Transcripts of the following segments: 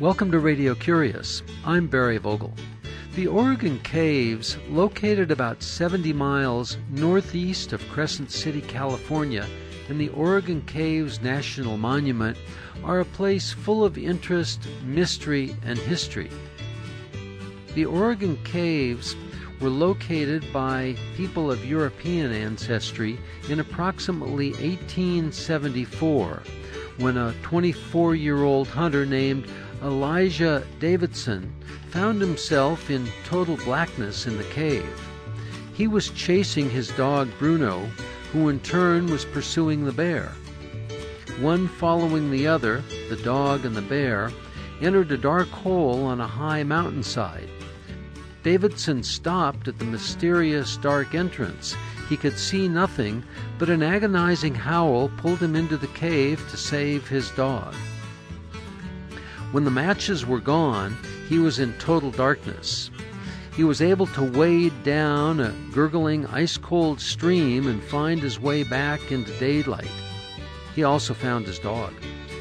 Welcome to Radio Curious. I'm Barry Vogel. The Oregon Caves, located about 70 miles northeast of Crescent City, California, in the Oregon Caves National Monument, are a place full of interest, mystery, and history. The Oregon Caves were located by people of European ancestry in approximately 1874, when a 24-year-old hunter named Elijah Davidson found himself in total blackness in the cave. He was chasing his dog Bruno, who in turn was pursuing the bear. One following the other, the dog and the bear, entered a dark hole on a high mountainside. Davidson stopped at the mysterious dark entrance. He could see nothing, but an agonizing howl pulled him into the cave to save his dog. When the matches were gone, he was in total darkness. He was able to wade down a gurgling, ice-cold stream and find his way back into daylight. He also found his dog.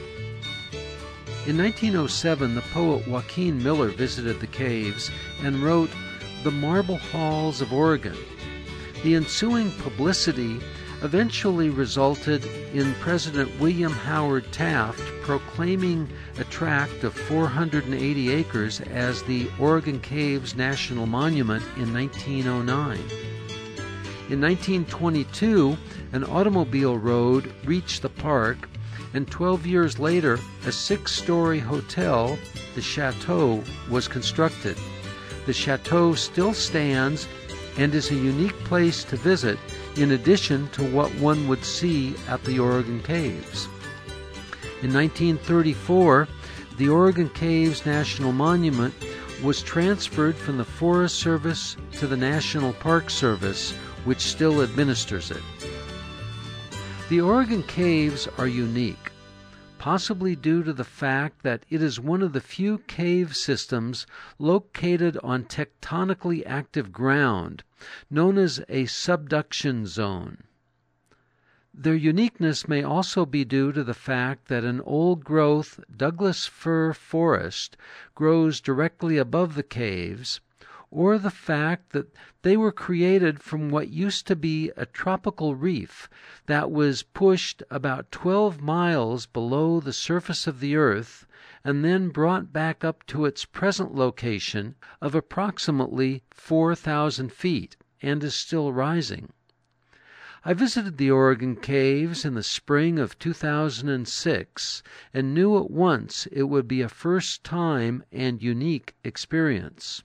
In 1907, the poet Joaquin Miller visited the caves and wrote The Marble Halls of Oregon. The ensuing publicity eventually resulted in President William Howard Taft proclaiming a tract of 480 acres as the Oregon Caves National Monument in 1909. In 1922, an automobile road reached the park, and 12 years later, a 6-story hotel, the Chateau, was constructed. The Chateau still stands and is a unique place to visit, in addition to what one would see at the Oregon Caves. In 1934, the Oregon Caves National Monument was transferred from the Forest Service to the National Park Service, which still administers it. The Oregon Caves are unique, possibly due to the fact that it is one of the few cave systems located on tectonically active ground, known as a subduction zone. Their uniqueness may also be due to the fact that an old-growth Douglas fir forest grows directly above the caves, or the fact that they were created from what used to be a tropical reef that was pushed about 12 miles below the surface of the earth and then brought back up to its present location of approximately 4,000 feet and is still rising. I visited the Oregon Caves in the spring of 2006 and knew at once it would be a first-time and unique experience.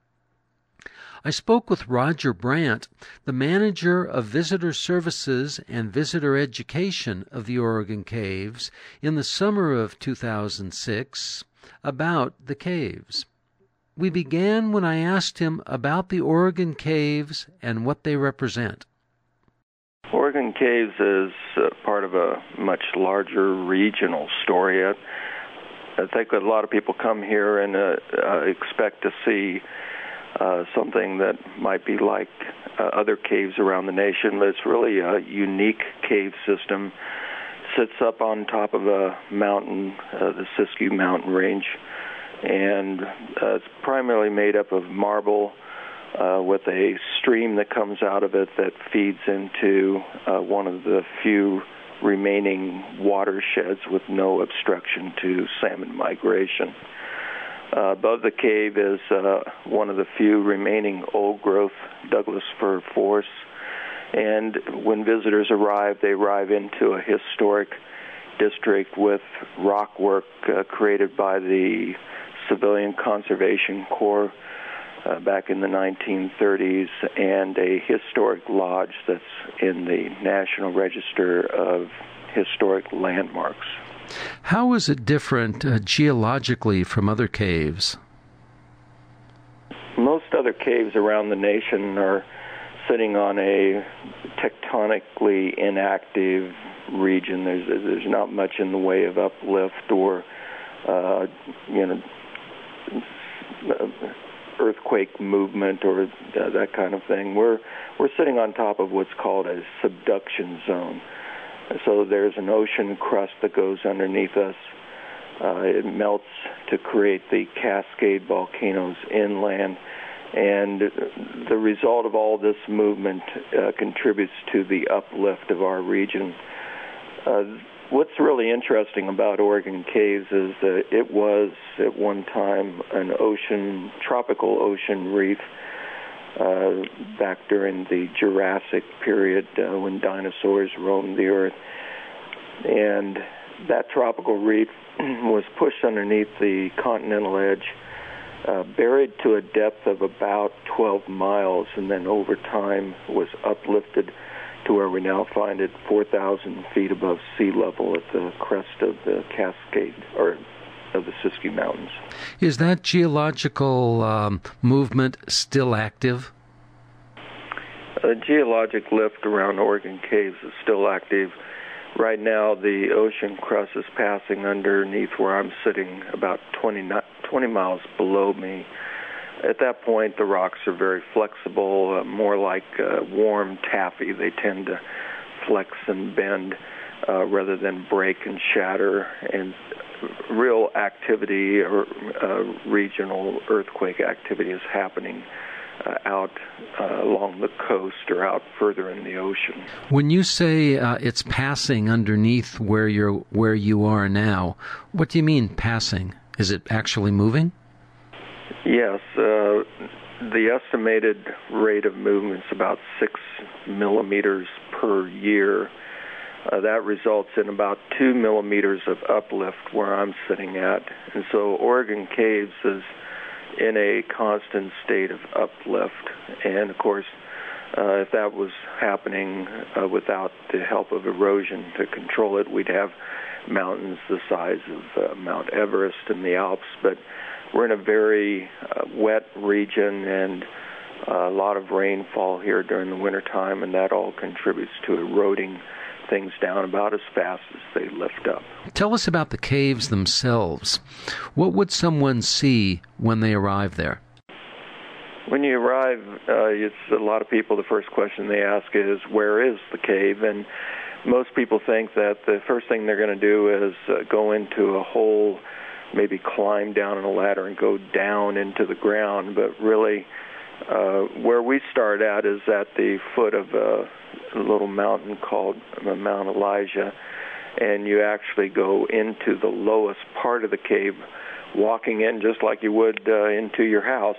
I spoke with Roger Brandt, the manager of visitor services and visitor education of the Oregon Caves, in the summer of 2006 about the caves. We began when I asked him about the Oregon Caves and what they represent. Oregon Caves is part of a much larger regional story. I think a lot of people come here and expect to see something that might be like other caves around the nation, but it's really a unique cave system. Sits up on top of a mountain, the Siskiyou Mountain Range, and it's primarily made up of marble with a stream that comes out of it that feeds into one of the few remaining watersheds with no obstruction to salmon migration. Above the cave is one of the few remaining old-growth Douglas fir forests, and when visitors arrive, they arrive into a historic district with rock work created by the Civilian Conservation Corps back in the 1930s, and a historic lodge that's in the National Register of Historic Landmarks. How is it different geologically from other caves? Most other caves around the nation are sitting on a tectonically inactive region. There's not much in the way of uplift or earthquake movement or that kind of thing. We're sitting on top of what's called a subduction zone. So there's an ocean crust that goes underneath us. It melts to create the Cascade volcanoes inland, and the result of all this movement contributes to the uplift of our region. What's really interesting about Oregon Caves is that it was at one time an tropical ocean reef back during the Jurassic period when dinosaurs roamed the earth. And that tropical reef was pushed underneath the continental edge, buried to a depth of about 12 miles, and then over time was uplifted to where we now find it 4,000 feet above sea level at the crest of the Cascade, or of the Siskiyou Mountains. Is that geological movement still active? The geologic lift around Oregon Caves is still active. Right now, the ocean crust is passing underneath where I'm sitting, about 20 miles below me. At that point, the rocks are very flexible, more like warm taffy. They tend to flex and bend rather than break and shatter. And real activity or regional earthquake activity is happening out along the coast or out further in the ocean. When you say it's passing underneath where you are now, what do you mean passing? Is it actually moving? Yes, the estimated rate of movement is about 6 millimeters per year. That results in about 2 millimeters of uplift where I'm sitting at. And so Oregon Caves is in a constant state of uplift. And of course, if that was happening without the help of erosion to control it, we'd have mountains the size of Mount Everest in the Alps. But we're in a very wet region and a lot of rainfall here during the wintertime, and that all contributes to eroding things down about as fast as they lift up. Tell us about the caves themselves. What would someone see when they arrive there? When you arrive, it's a lot of people, the first question they ask is, where is the cave? And most people think that the first thing they're going to do is go into a hole, maybe climb down on a ladder and go down into the ground. But really, where we start at is at the foot of a little mountain called Mount Elijah, and you actually go into the lowest part of the cave, walking in just like you would into your house.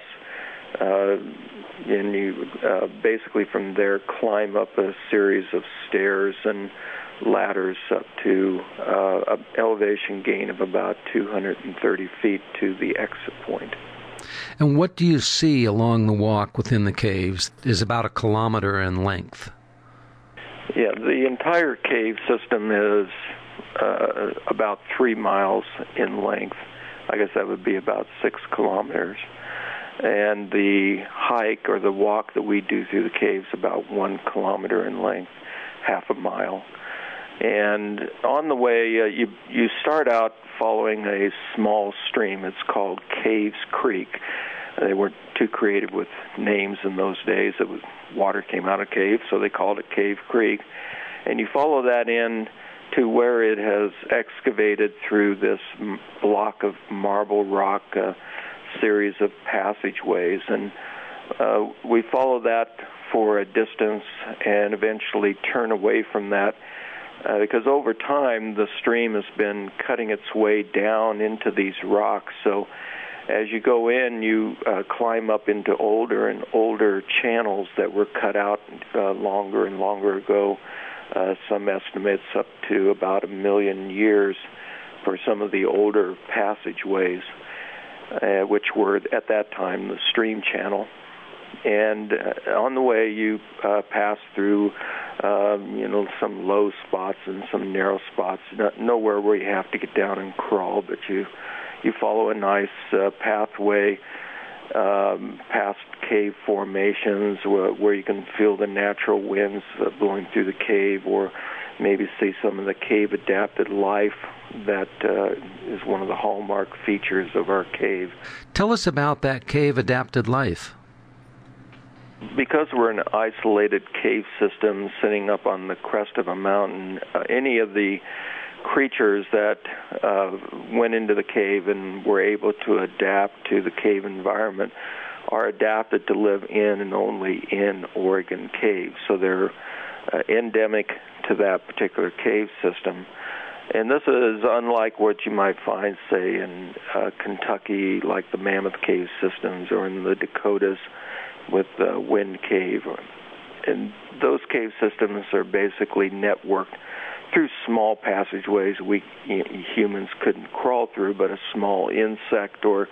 And you basically from there climb up a series of stairs and ladders up to an elevation gain of about 230 feet to the exit point. And what do you see along the walk within the caves is about 1 kilometer in length? Yeah, the entire cave system is about 3 miles in length. I guess that would be about 6 kilometers. And the hike or the walk that we do through the caves about 1 kilometer in length, half a mile. And on the way, you start out following a small stream. It's called Caves Creek. They weren't too creative with names in those days. Water came out of caves, so they called it Cave Creek. And you follow that in to where it has excavated through this block of marble rock, series of passageways. And we follow that for a distance and eventually turn away from that because over time the stream has been cutting its way down into these rocks. So as you go in, you climb up into older and older channels that were cut out longer and longer ago. Some estimates up to about 1 million years for some of the older passageways, which were at that time the stream channel. And on the way, you pass through, some low spots and some narrow spots. Nowhere where you have to get down and crawl, but you follow a nice pathway past cave formations where you can feel the natural winds blowing through the cave, or maybe see some of the cave-adapted life that is one of the hallmark features of our cave. Tell us about that cave-adapted life. Because we're an isolated cave system sitting up on the crest of a mountain, any of the creatures that went into the cave and were able to adapt to the cave environment are adapted to live in and only in Oregon caves. So they're endemic to that particular cave system. And this is unlike what you might find, say, in Kentucky, like the Mammoth Cave systems, or in the Dakotas with the Wind Cave. And those cave systems are basically networked through small passageways we humans couldn't crawl through, but a small insect or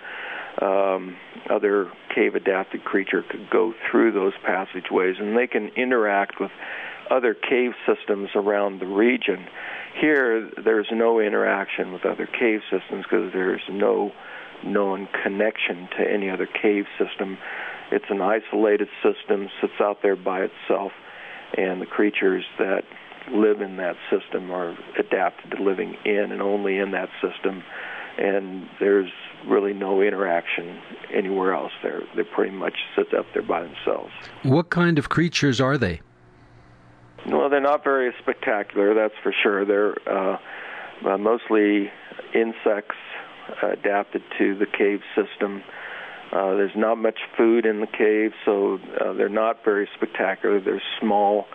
other cave-adapted creature could go through those passageways, and they can interact with other cave systems around the region. Here, there's no interaction with other cave systems because there's no known connection to any other cave system. It's an isolated system, sits out there by itself, and the creatures that live in that system are adapted to living in and only in that system, and there's really no interaction anywhere else. They pretty much sit up there by themselves. What kind of creatures are they? Well, they're not very spectacular, that's for sure. They're mostly insects adapted to the cave system. There's not much food in the cave, so they're not very spectacular. They're small,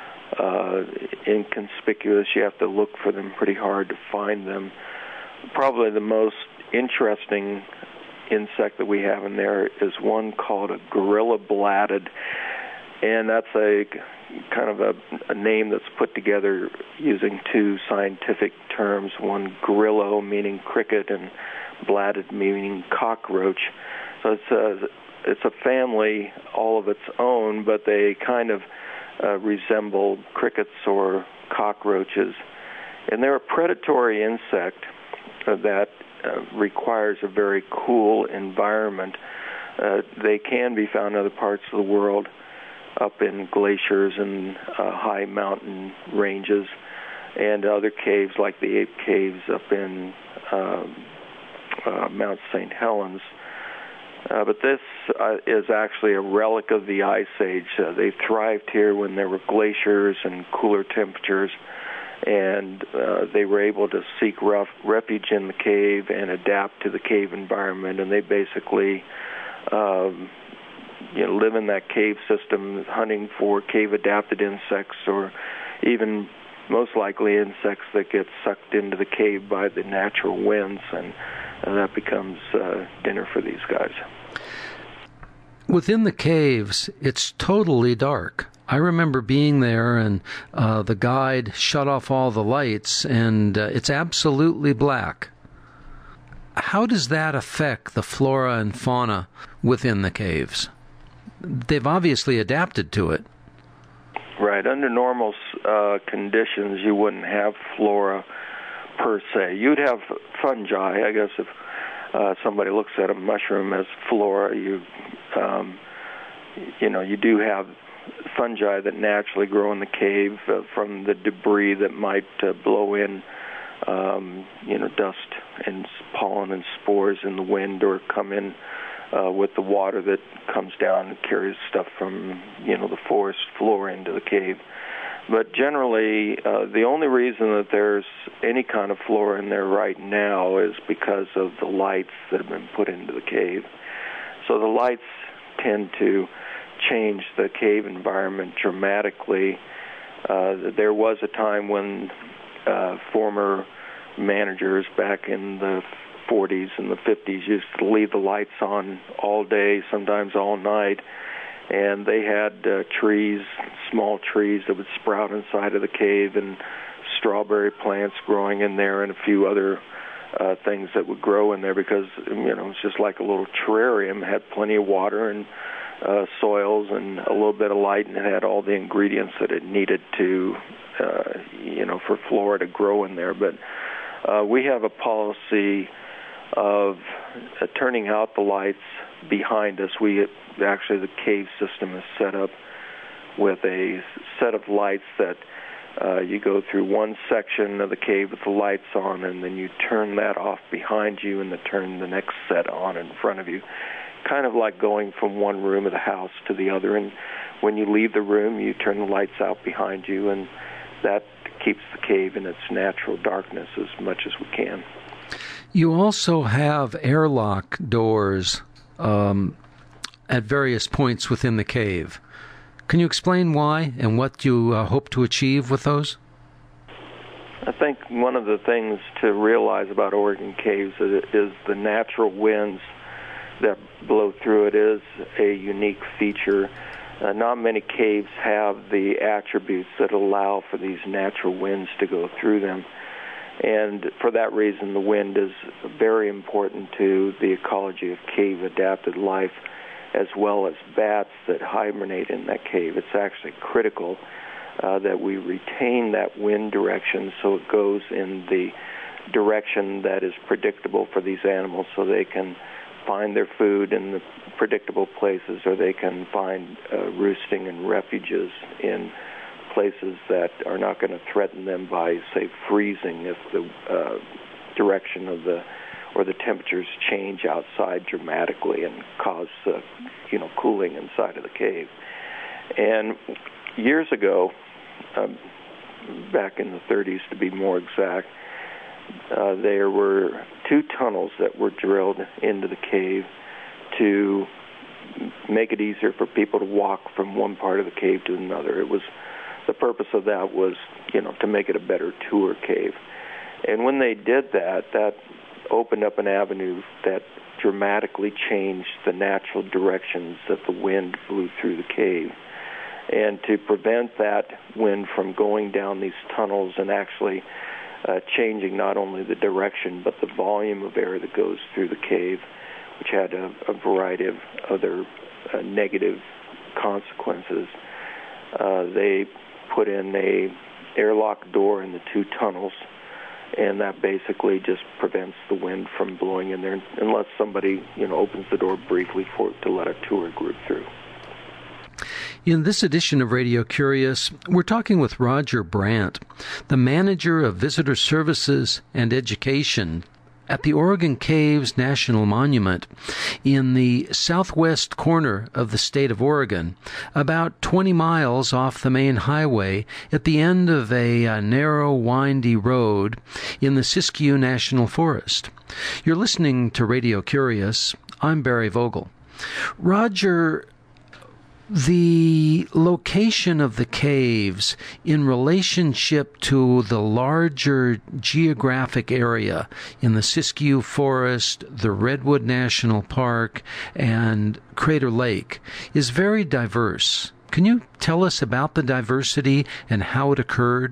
inconspicuous. You have to look for them pretty hard to find them. Probably the most interesting insect that we have in there is one called a gorilla-bladed, and that's a kind of a name that's put together using two scientific terms, one grillo meaning cricket and bladed meaning cockroach. So it's a family all of its own, but they kind of resemble crickets or cockroaches. And they're a predatory insect that requires a very cool environment. They can be found in other parts of the world, up in glaciers and high mountain ranges, and other caves like the Ape Caves up in Mount St. Helens. But this is actually a relic of the Ice Age. They thrived here when there were glaciers and cooler temperatures, and they were able to seek refuge in the cave and adapt to the cave environment, and they basically live in that cave system, hunting for cave-adapted insects, or even most likely insects that get sucked into the cave by the natural winds, and that becomes dinner for these guys. Within the caves, it's totally dark. I remember being there, and the guide shut off all the lights, and it's absolutely black. How does that affect the flora and fauna within the caves? They've obviously adapted to it. Right. Under normal conditions, you wouldn't have flora per se. You'd have fungi. I guess if somebody looks at a mushroom as flora, you do have fungi that naturally grow in the cave from the debris that might blow in, dust and pollen and spores in the wind, or come in with the water that comes down and carries stuff from, the forest floor into the cave. But generally, the only reason that there's any kind of flora in there right now is because of the lights that have been put into the cave. So the lights tend to change the cave environment dramatically. There was a time when former managers back in the 40s and the 50s used to leave the lights on all day, sometimes all night, and they had trees, small trees that would sprout inside of the cave, and strawberry plants growing in there, and a few other things that would grow in there, because it's just like a little terrarium. It had plenty of water and soils and a little bit of light, and it had all the ingredients that it needed to, for flora to grow in there. But we have a policy of turning out the lights behind us. Actually, the cave system is set up with a set of lights that you go through one section of the cave with the lights on, and then you turn that off behind you and then turn the next set on in front of you. Kind of like going from one room of the house to the other. And when you leave the room, you turn the lights out behind you, and that keeps the cave in its natural darkness as much as we can. You also have airlock doors at various points within the cave. Can you explain why and what you hope to achieve with those? I think one of the things to realize about Oregon caves is the natural winds that blow through it is a unique feature. Not many caves have the attributes that allow for these natural winds to go through them. And for that reason, the wind is very important to the ecology of cave-adapted life, as well as bats that hibernate in that cave. It's actually critical that we retain that wind direction so it goes in the direction that is predictable for these animals so they can find their food in the predictable places, or they can find roosting and refuges in places that are not going to threaten them by, say, freezing if the direction of the temperatures change outside dramatically and cause cooling inside of the cave. And years ago, back in the 30s to be more exact, there were 2 tunnels that were drilled into the cave to make it easier for people to walk from one part of the cave to another. The purpose of that was, to make it a better tour cave. And when they did that, that opened up an avenue that dramatically changed the natural directions that the wind blew through the cave. And to prevent that wind from going down these tunnels and actually changing not only the direction but the volume of air that goes through the cave, which had a variety of other negative consequences, they put in a airlock door in the 2 tunnels, and that basically just prevents the wind from blowing in there unless somebody opens the door briefly for it to let a tour group through. In this edition of Radio Curious, we're talking with Roger Brandt, the manager of visitor services and education at the Oregon Caves National Monument in the southwest corner of the state of Oregon, about 20 miles off the main highway at the end of a narrow, windy road in the Siskiyou National Forest. You're listening to Radio Curious. I'm Barry Vogel. Roger, the location of the caves in relationship to the larger geographic area in the Siskiyou Forest, the Redwood National Park, and Crater Lake is very diverse. Can you tell us about the diversity and how it occurred?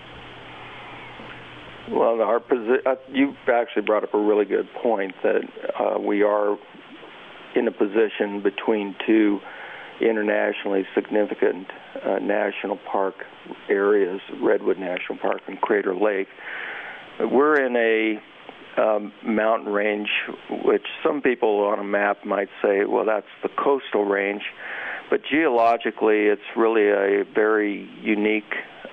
Well, you've actually brought up a really good point that we are in a position between 2 internationally significant national park areas, Redwood National Park and Crater Lake. We're in a mountain range, which some people on a map might say, well, that's the coastal range, but geologically it's really a very unique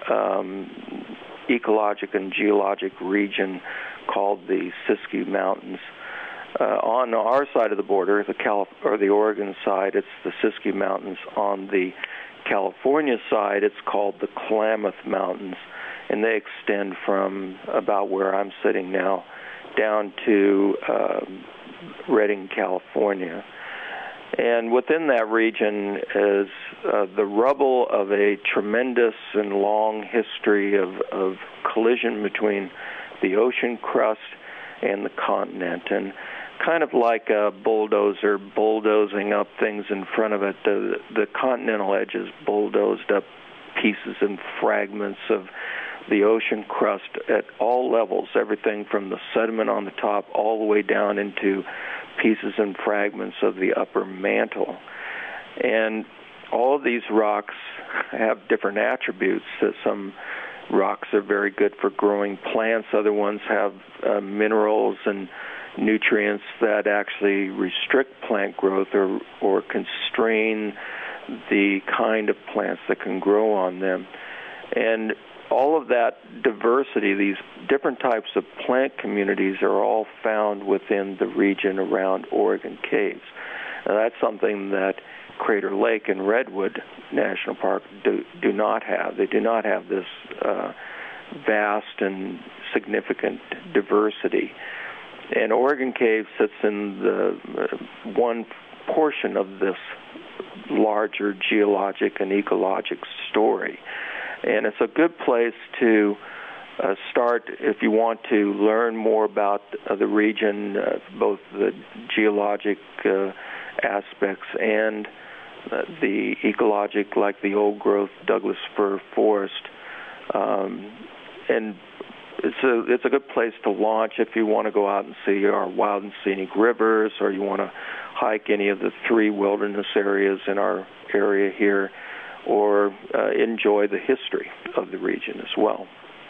ecologic and geologic region called the Siskiyou Mountains. On our side of the border, the Oregon side, it's the Siskiyou Mountains. On the California side, it's called the Klamath Mountains, and they extend from about where I'm sitting now down to Redding, California. And within that region is the rubble of a tremendous and long history of collision between the ocean crust and the continent. And kind of like a bulldozer bulldozing up things in front of it, the continental edge has bulldozed up pieces and fragments of the ocean crust at all levels, everything from the sediment on the top all the way down into pieces and fragments of the upper mantle. And all of these rocks have different attributes. Some rocks are very good for growing plants. Other ones have minerals and nutrients that actually restrict plant growth or constrain the kind of plants that can grow on them. And all of that diversity, these different types of plant communities, are all found within the region around Oregon Caves. Now, that's something that Crater Lake and Redwood National Park do not have. They do not have this vast and significant diversity. And Oregon Cave sits in the one portion of this larger geologic and ecologic story. And it's a good place to start if you want to learn more about the region, both the geologic aspects and the ecologic, like the old-growth Douglas fir forest. And it's a good place to launch if you want to go out and see our wild and scenic rivers, or you want to hike any of the 3 wilderness areas in our area here, or enjoy the history of the region as well.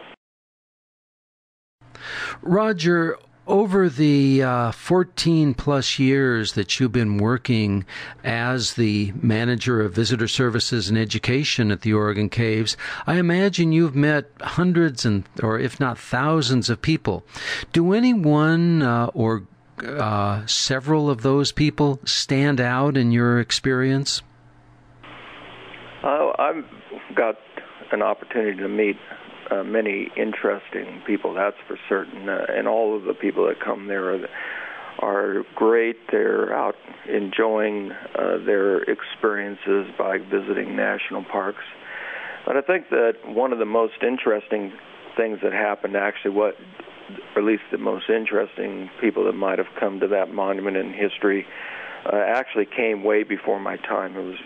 Roger, over the 14-plus years that you've been working as the manager of visitor services and education at the Oregon Caves, I imagine you've met hundreds or if not thousands of people. Do anyone or several of those people stand out in your experience? I've got an opportunity to meet many interesting people, that's for certain, and all of the people that come there are great. They're out enjoying their experiences by visiting national parks. But I think that one of the most interesting things that happened, actually, or at least the most interesting people that might have come to that monument in history, actually came way before my time. It was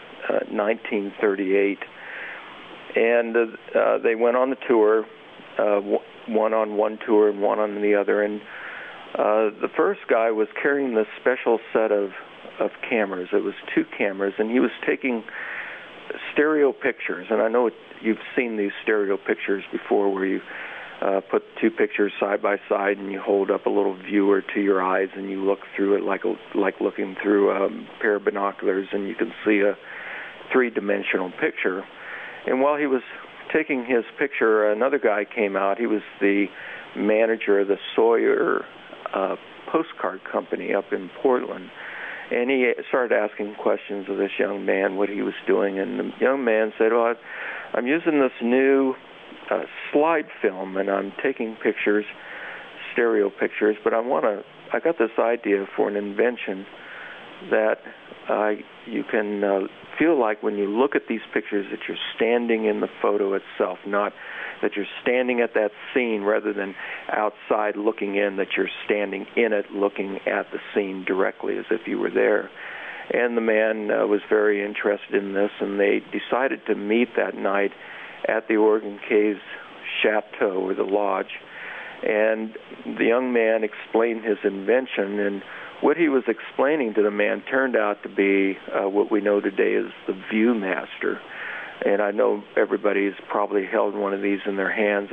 1938. And they went on the tour, one on one tour and one on the other. And the first guy was carrying this special set of cameras. It was 2 cameras, and he was taking stereo pictures. And I know you've seen these stereo pictures before, where you put 2 pictures side by side, and you hold up a little viewer to your eyes, and you look through it like looking through a pair of binoculars, and you can see a 3-dimensional picture. And while he was taking his picture, another guy came out. He was the manager of the Sawyer postcard company up in Portland. And he started asking questions of this young man, what he was doing. And the young man said, "Well, I'm using this new slide film, and I'm taking pictures, stereo pictures, but I got this idea for an invention that you can feel like when you look at these pictures that you're standing in the photo itself, not that you're standing at that scene rather than outside looking in, that you're standing in it looking at the scene directly as if you were there." And the man was very interested in this, and they decided to meet that night at the Oregon Caves Chateau, or the lodge. And the young man explained his invention, and what he was explaining to the man turned out to be what we know today as the ViewMaster. And I know everybody's probably held one of these in their hands.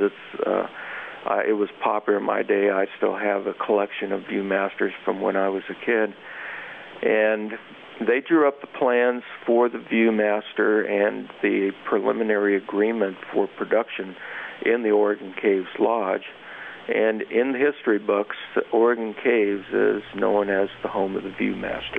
It was popular in my day. I still have a collection of ViewMasters from when I was a kid. And they drew up the plans for the ViewMaster and the preliminary agreement for production in the Oregon Caves Lodge. And in the history books, Oregon Caves is known as the home of the ViewMaster.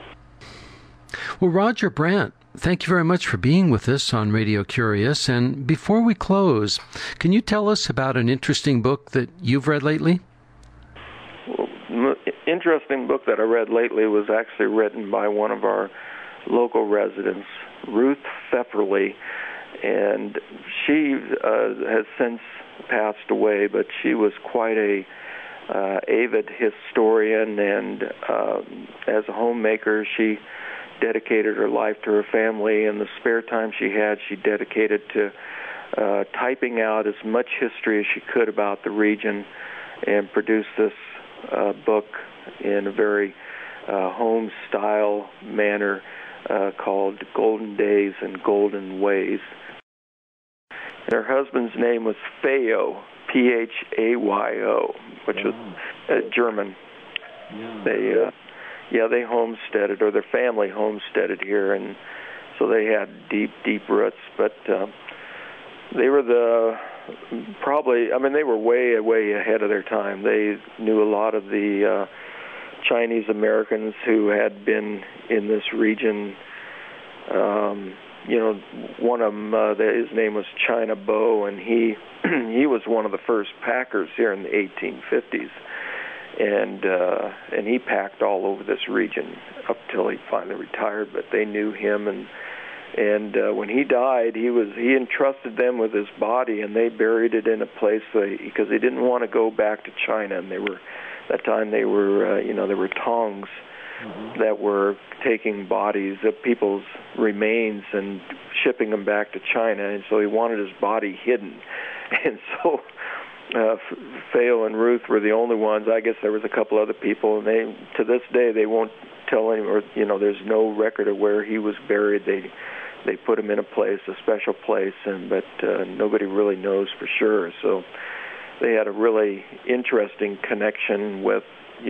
Well, Roger Brandt, thank you very much for being with us on Radio Curious. And before we close, can you tell us about an interesting book that you've read lately? Well, the interesting book that I read lately was actually written by one of our local residents, Ruth Pfefferly. And she has since passed away, but she was quite a avid historian, and as a homemaker, she dedicated her life to her family, and the spare time she had, she dedicated to typing out as much history as she could about the region, and produced this book in a very home-style manner called Golden Days and Golden Ways. And her husband's name was Phayo, Phayo, which was German. Yeah. They homesteaded, or their family homesteaded here, and so they had deep roots. But they were they were way ahead of their time. They knew a lot of the Chinese Americans who had been in this region One of them, his name was China Bo, and he was one of the first packers here in the 1850s, and he packed all over this region up till he finally retired. But they knew him, and when he died, he entrusted them with his body, and they buried it in a place because they didn't want to go back to China, and there were tongs that were taking bodies of people's remains and shipping them back to China, and so he wanted his body hidden. And so Theo and Ruth were the only ones. I guess there was a couple other people, and to this day they won't tell anyone. There's no record of where he was buried. They put him in a special place, but nobody really knows for sure. So they had a really interesting connection with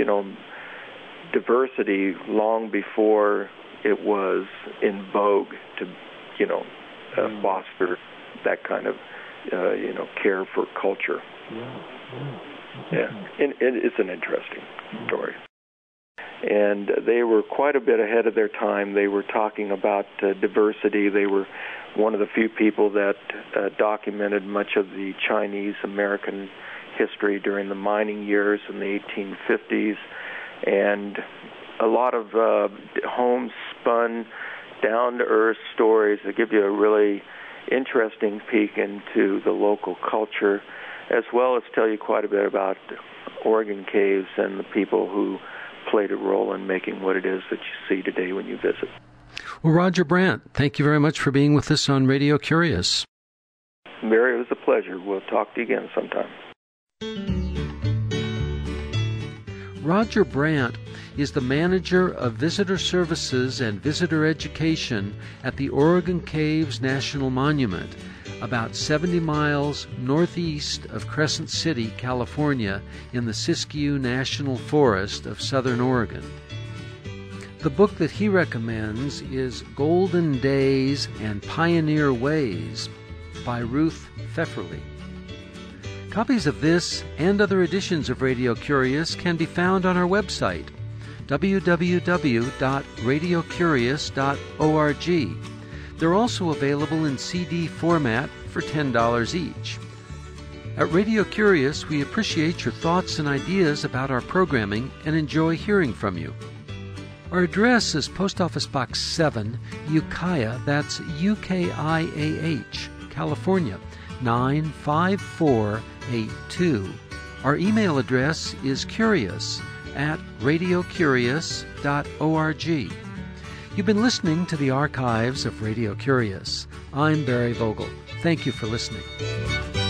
diversity long before it was in vogue to foster that kind of care for culture. Yeah, and it's an interesting story. And they were quite a bit ahead of their time. They were talking about diversity. They were one of the few people that documented much of the Chinese-American history during the mining years in the 1850s, and a lot of homespun, down-to-earth stories that give you a really interesting peek into the local culture, as well as tell you quite a bit about Oregon Caves and the people who played a role in making what it is that you see today when you visit. Well, Roger Brandt, thank you very much for being with us on Radio Curious. Barry, it was a pleasure. We'll talk to you again sometime. Roger Brandt is the manager of visitor services and visitor education at the Oregon Caves National Monument, about 70 miles northeast of Crescent City, California, in the Siskiyou National Forest of Southern Oregon. The book that he recommends is Golden Days and Pioneer Ways by Ruth Pfefferly. Copies of this and other editions of Radio Curious can be found on our website, www.radiocurious.org. They're also available in CD format for $10 each. At Radio Curious, we appreciate your thoughts and ideas about our programming and enjoy hearing from you. Our address is Post Office Box 7, Ukiah, that's UKIAH, California, 95482. Our email address is curious@radiocurious.org. You've been listening to the archives of Radio Curious. I'm Barry Vogel. Thank you for listening.